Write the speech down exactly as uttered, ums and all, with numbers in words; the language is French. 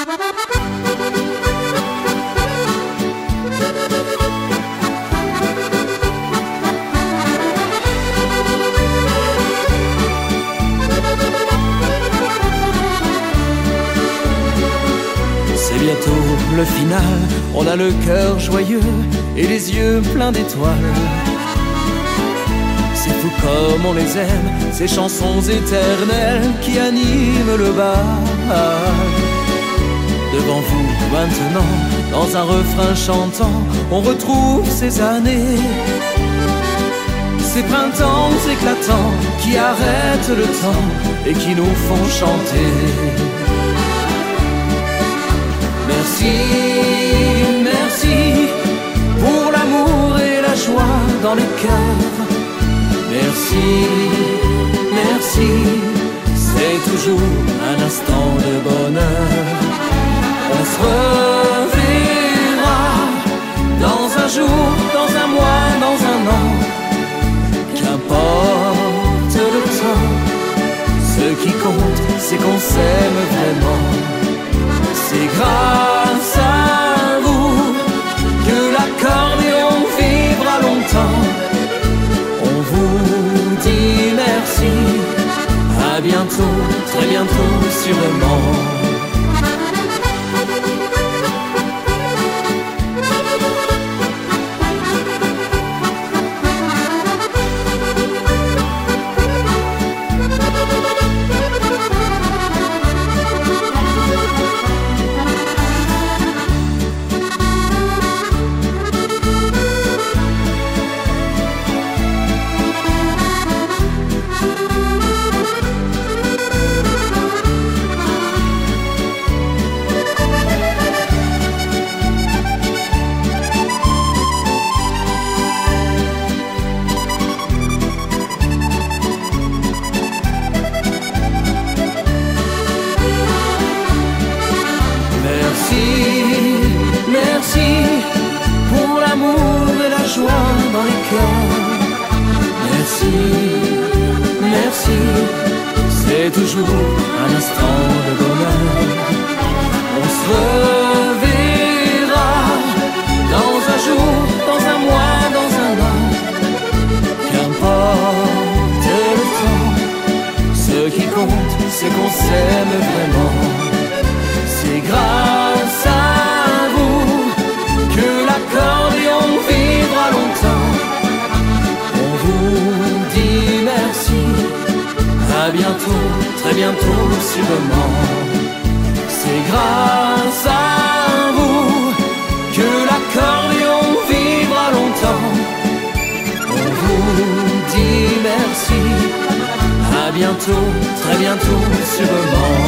Bientôt le final, on a le cœur joyeux et les yeux pleins d'étoiles. C'est fou comme on les aime, ces chansons éternelles qui animent le bal. Devant vous maintenant, dans un refrain chantant, on retrouve ces années, ces printemps éclatants qui arrêtent le temps et qui nous font chanter. Merci, merci pour l'amour et la joie dans les cœurs. Merci, merci, c'est toujours un instant de bonheur. On se reverra dans un jour, dans un mois, dans un an. Qu'importe le temps, ce qui compte, c'est qu'on s'aime vraiment. C'est grâce à vous que l'accordéon vivra longtemps. On vous dit merci, à bientôt, très bientôt sûrement. Merci pour l'amour et la joie dans les cœurs. Merci, merci, c'est toujours un instant de bonheur. On se reverra dans un jour, dans un mois, dans un an. Qu'importe le temps, ce qui compte, c'est qu'on s'aime vraiment. C'est grâce à vous que l'accordéon vivra longtemps. On vous dit merci, à bientôt, très bientôt sûrement. C'est grâce à vous que l'accordéon vivra longtemps. On vous dit merci, à bientôt, très bientôt sûrement.